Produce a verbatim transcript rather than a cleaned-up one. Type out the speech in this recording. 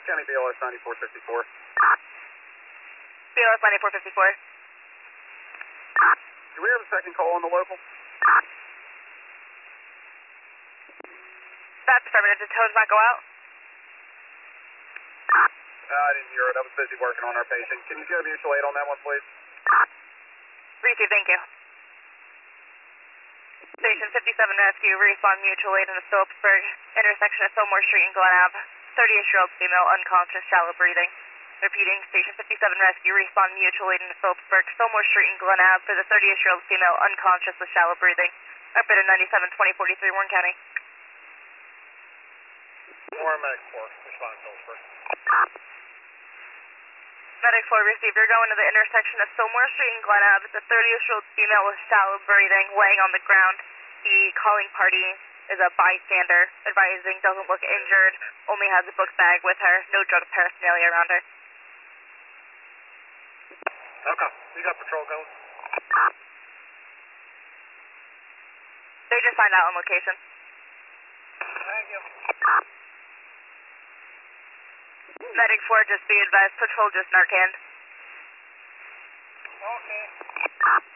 County B L S ninety-four fifty-four. B L S ninety-four fifty-four. Do we have a second call on the local? That's affirmative. Did tones not go out? Uh, I didn't hear it. I was busy working on our patient. Can you go mutual aid on that one, please? Receive, thank you. Station fifty-seven Rescue, respond mutual aid in the Phillipsburg intersection of Fillmore Street and Glen Ave. thirty-ish-year-old female, unconscious, shallow breathing. Repeating, Station fifty-seven Rescue, respond mutual aid in the Phillipsburg, Fillmore Street and Glen Ave for the thirty-ish-year-old female, unconscious with shallow breathing. Operator ninety-seven twenty forty-three, Warren County. Warren Medic four, respond Phillipsburg. Medic four received. You're going to the intersection of Fillmore Street and Glen Ave. It's a thirty-ish-year-old female with shallow breathing, laying on the ground. The calling party is a bystander, advising doesn't look injured, only has a book bag with her, no drug paraphernalia around her. Okay, you got patrol going? They just signed out on location. Thank you. Medic four, just be advised, patrol just Narcan. Okay.